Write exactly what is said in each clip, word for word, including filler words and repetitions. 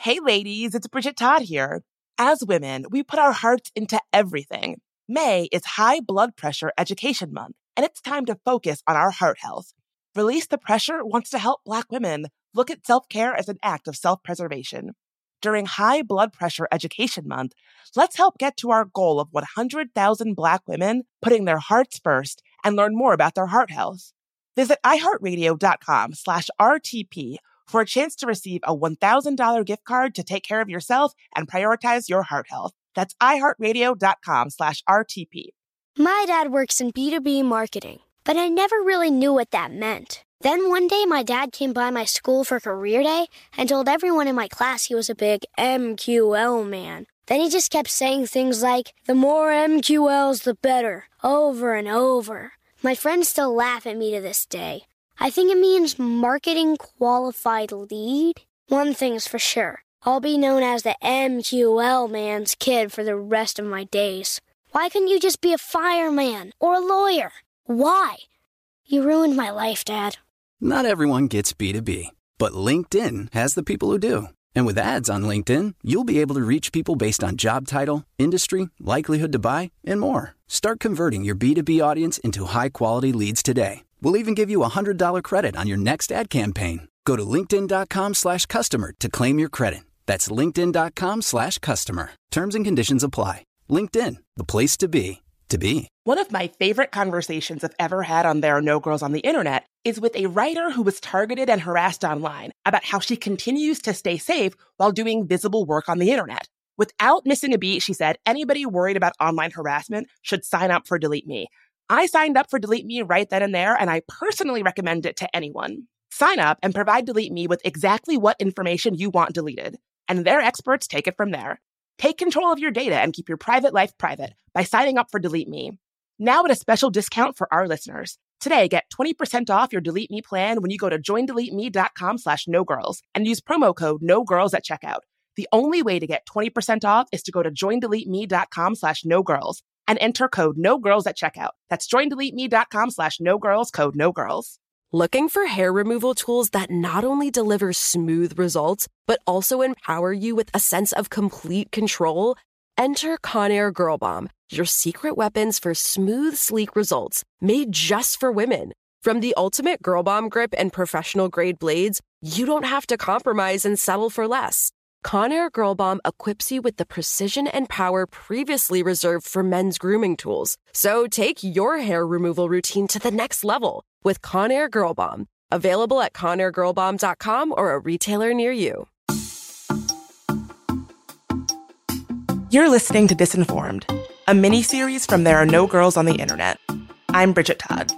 Hey ladies, it's Bridget Todd here. As women, we put our hearts into everything. May is High Blood Pressure Education Month, and it's time to focus on our heart health. Release the Pressure wants to help Black women look at self-care as an act of self-preservation. During High Blood Pressure Education Month, let's help get to our goal of one hundred thousand Black women putting their hearts first and learn more about their heart health. Visit iHeartRadio.com slash RTP for a chance to receive a one thousand dollars gift card to take care of yourself and prioritize your heart health. That's iHeartRadio.com slash RTP. My dad works in B two B marketing, but I never really knew what that meant. Then one day my dad came by my school for career day and told everyone in my class he was a big M Q L man. Then he just kept saying things like, the more M Q Ls, the better, over and over. My friends still laugh at me to this day. I think it means marketing qualified lead. One thing's for sure. I'll be known as the M Q L man's kid for the rest of my days. Why couldn't you just be a fireman or a lawyer? Why? You ruined my life, Dad. Not everyone gets B two B, but LinkedIn has the people who do. And with ads on LinkedIn, you'll be able to reach people based on job title, industry, likelihood to buy, and more. Start converting your B two B audience into high-quality leads today. We'll even give you a one hundred dollars credit on your next ad campaign. Go to linkedin.com slash customer to claim your credit. That's linkedin.com slash customer. Terms and conditions apply. LinkedIn, the place to be, to be. One of my favorite conversations I've ever had on There Are No Girls on the Internet is with a writer who was targeted and harassed online about how she continues to stay safe while doing visible work on the internet. Without missing a beat, she said, anybody worried about online harassment should sign up for Delete Me. I signed up for Delete Me right then and there, and I personally recommend it to anyone. Sign up and provide Delete Me with exactly what information you want deleted, and their experts take it from there. Take control of your data and keep your private life private by signing up for Delete Me. Now at a special discount for our listeners. Today, get twenty percent off your Delete Me plan when you go to joindeleteme.com slash no girls and use promo code no girls at checkout. The only way to get twenty percent off is to go to joindeleteme.com slash no girls and enter code no girls at checkout. That's joindeleteme.com slash no girls, code no girls. Looking for hair removal tools that not only deliver smooth results, but also empower you with a sense of complete control? Enter Conair Girl Bomb, your secret weapons for smooth, sleek results, made just for women. From the ultimate Girl Bomb grip and professional-grade blades, you don't have to compromise and settle for less. Conair Girl Bomb equips you with the precision and power previously reserved for men's grooming tools. So take your hair removal routine to the next level with Conair Girl Bomb. Available at conair girl bomb dot com or a retailer near you. You're listening to Disinformed, a mini-series from There Are No Girls on the Internet. I'm Bridget Todd.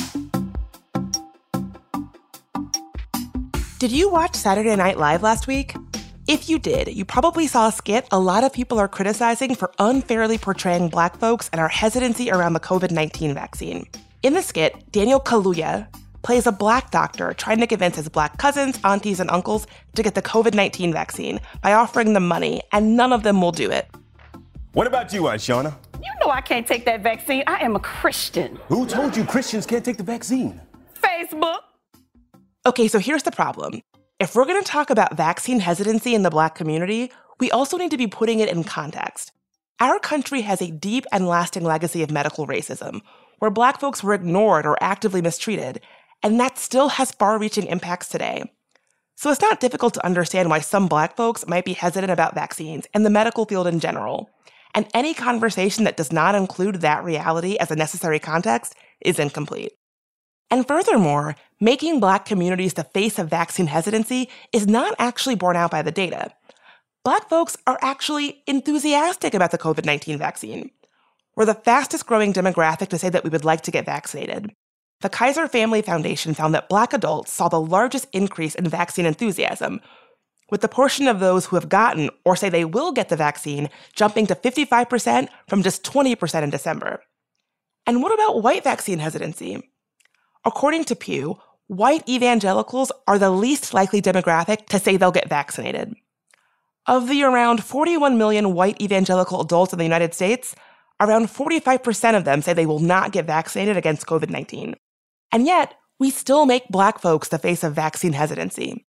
Did you watch Saturday Night Live last week? If you did, you probably saw a skit a lot of people are criticizing for unfairly portraying Black folks and our hesitancy around the covid nineteen vaccine. In the skit, Daniel Kaluuya plays a Black doctor trying to convince his Black cousins, aunties, and uncles to get the covid nineteen vaccine by offering them money, and none of them will do it. What about you, Aunt Shauna? You know I can't take that vaccine. I am a Christian. Who told you Christians can't take the vaccine? Facebook. Okay, so here's the problem. If we're going to talk about vaccine hesitancy in the Black community, we also need to be putting it in context. Our country has a deep and lasting legacy of medical racism, where Black folks were ignored or actively mistreated, and that still has far-reaching impacts today. So it's not difficult to understand why some Black folks might be hesitant about vaccines and the medical field in general. And any conversation that does not include that reality as a necessary context is incomplete. And furthermore, making Black communities the face of vaccine hesitancy is not actually borne out by the data. Black folks are actually enthusiastic about the covid nineteen vaccine. We're the fastest growing demographic to say that we would like to get vaccinated. The Kaiser Family Foundation found that Black adults saw the largest increase in vaccine enthusiasm, with the portion of those who have gotten or say they will get the vaccine jumping to fifty-five percent from just twenty percent in December. And what about white vaccine hesitancy? According to Pew, white evangelicals are the least likely demographic to say they'll get vaccinated. Of the around forty-one million white evangelical adults in the United States, around forty-five percent of them say they will not get vaccinated against covid nineteen. And yet, we still make Black folks the face of vaccine hesitancy.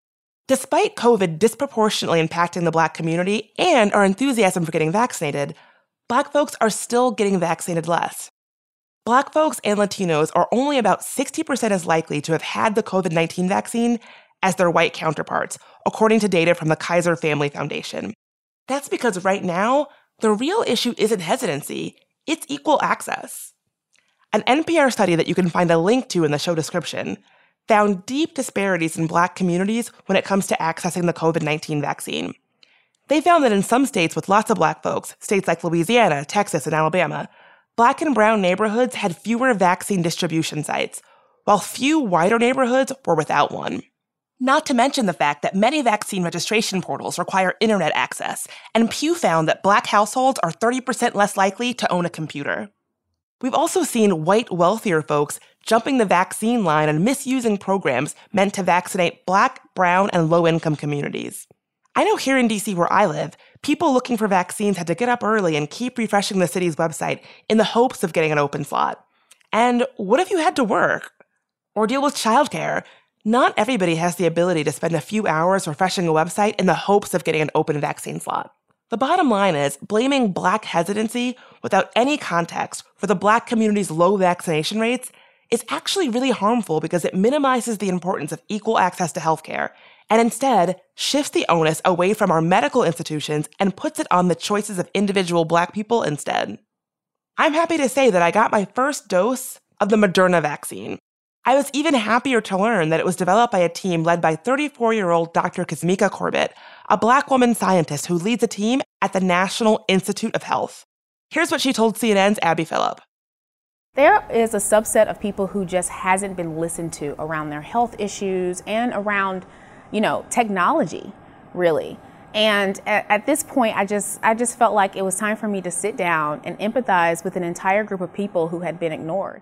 Despite COVID disproportionately impacting the Black community and our enthusiasm for getting vaccinated, Black folks are still getting vaccinated less. Black folks and Latinos are only about sixty percent as likely to have had the COVID nineteen vaccine as their white counterparts, according to data from the Kaiser Family Foundation. That's because right now, the real issue isn't hesitancy, it's equal access. An N P R study that you can find a link to in the show description found deep disparities in Black communities when it comes to accessing the COVID nineteen vaccine. They found that in some states with lots of Black folks, states like Louisiana, Texas, and Alabama, Black and brown neighborhoods had fewer vaccine distribution sites, while few whiter neighborhoods were without one. Not to mention the fact that many vaccine registration portals require internet access, and Pew found that Black households are thirty percent less likely to own a computer. We've also seen white, wealthier folks jumping the vaccine line and misusing programs meant to vaccinate Black, brown, and low-income communities. I know here in D C where I live, people looking for vaccines had to get up early and keep refreshing the city's website in the hopes of getting an open slot. And what if you had to work or deal with childcare? Not everybody has the ability to spend a few hours refreshing a website in the hopes of getting an open vaccine slot. The bottom line is blaming Black hesitancy without any context for the Black community's low vaccination rates is actually really harmful because it minimizes the importance of equal access to healthcare and instead shifts the onus away from our medical institutions and puts it on the choices of individual Black people instead. I'm happy to say that I got my first dose of the Moderna vaccine. I was even happier to learn that it was developed by a team led by thirty-four-year-old Doctor Kizzmekia Corbett, a Black woman scientist who leads a team at the National Institute of Health. Here's what she told C N N's Abby Phillip. There is a subset of people who just hasn't been listened to around their health issues and around, you know, technology, really. And at, at this point, I just I just felt like it was time for me to sit down and empathize with an entire group of people who had been ignored.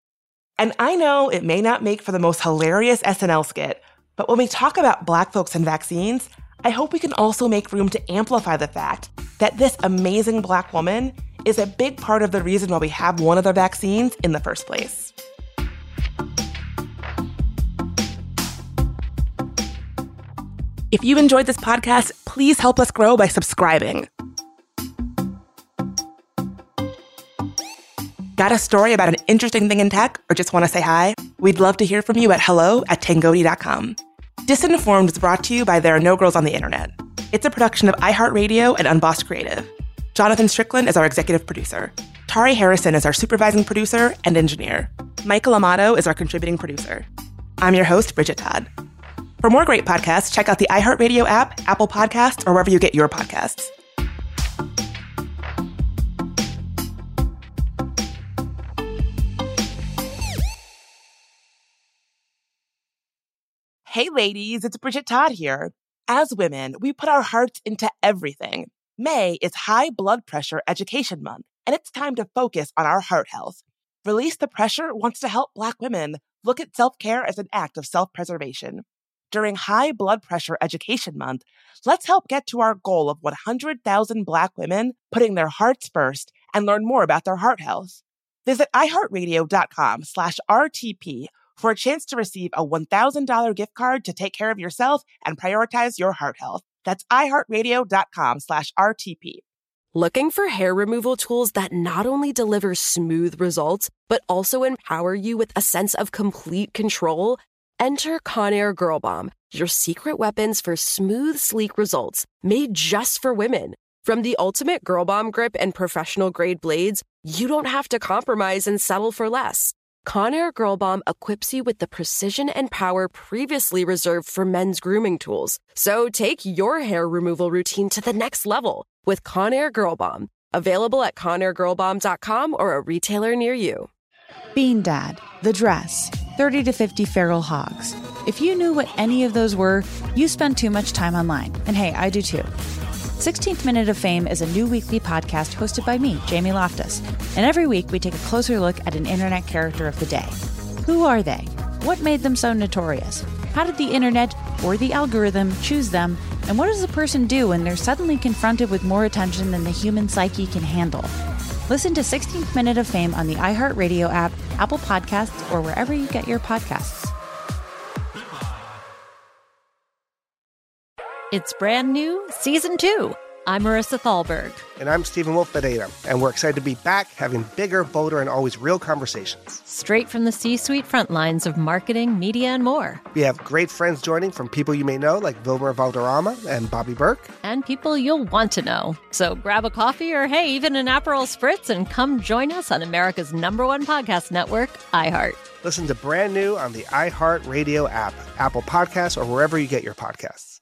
And I know it may not make for the most hilarious S N L skit, but when we talk about Black folks and vaccines, I hope we can also make room to amplify the fact that this amazing Black woman is a big part of the reason why we have one of the vaccines in the first place. If you enjoyed this podcast, please help us grow by subscribing. Got a story about an interesting thing in tech or just want to say hi? We'd love to hear from you at hello at tangoti dot com. Disinformed is brought to you by There Are No Girls on the Internet. It's a production of iHeartRadio and Unbossed Creative. Jonathan Strickland is our executive producer. Tari Harrison is our supervising producer and engineer. Michael Amato is our contributing producer. I'm your host, Bridget Todd. For more great podcasts, check out the iHeartRadio app, Apple Podcasts, or wherever you get your podcasts. Hey ladies, it's Bridget Todd here. As women, we put our hearts into everything. May is High Blood Pressure Education Month, and it's time to focus on our heart health. Release the Pressure wants to help Black women look at self-care as an act of self-preservation. During High Blood Pressure Education Month, let's help get to our goal of one hundred thousand Black women putting their hearts first and learn more about their heart health. Visit iHeartRadio.com slash RTP for a chance to receive a one thousand dollars gift card to take care of yourself and prioritize your heart health. That's iHeartRadio.com slash RTP. Looking for hair removal tools that not only deliver smooth results, but also empower you with a sense of complete control? Enter Conair Girl Bomb, your secret weapons for smooth, sleek results, made just for women. From the ultimate Girl Bomb grip and professional-grade blades, you don't have to compromise and settle for less. Conair Girl Bomb equips you with the precision and power previously reserved for men's grooming tools. So take your hair removal routine to the next level with Conair Girl Bomb. Available at conair girl bomb dot com or a retailer near you. Bean Dad, The Dress, thirty to fifty Feral Hogs. If you knew what any of those were, you spend too much time online. And hey, I do too. sixteenth Minute of Fame is a new weekly podcast hosted by me, Jamie Loftus. And every week we take a closer look at an internet character of the day. Who are they? What made them so notorious? How did the internet or the algorithm choose them? And what does a person do when they're suddenly confronted with more attention than the human psyche can handle? Listen to sixteenth Minute of Fame on the iHeartRadio app, Apple Podcasts, or wherever you get your podcasts. It's brand new, season two. I'm Marissa Thalberg. And I'm Stephen Wolf Bedeta, and we're excited to be back having bigger, bolder, and always real conversations. Straight from the C-suite front lines of marketing, media, and more. We have great friends joining from people you may know, like Wilmer Valderrama and Bobby Burke. And people you'll want to know. So grab a coffee or, hey, even an Aperol Spritz and come join us on America's number one podcast network, iHeart. Listen to Brand New on the iHeart Radio app, Apple Podcasts, or wherever you get your podcasts.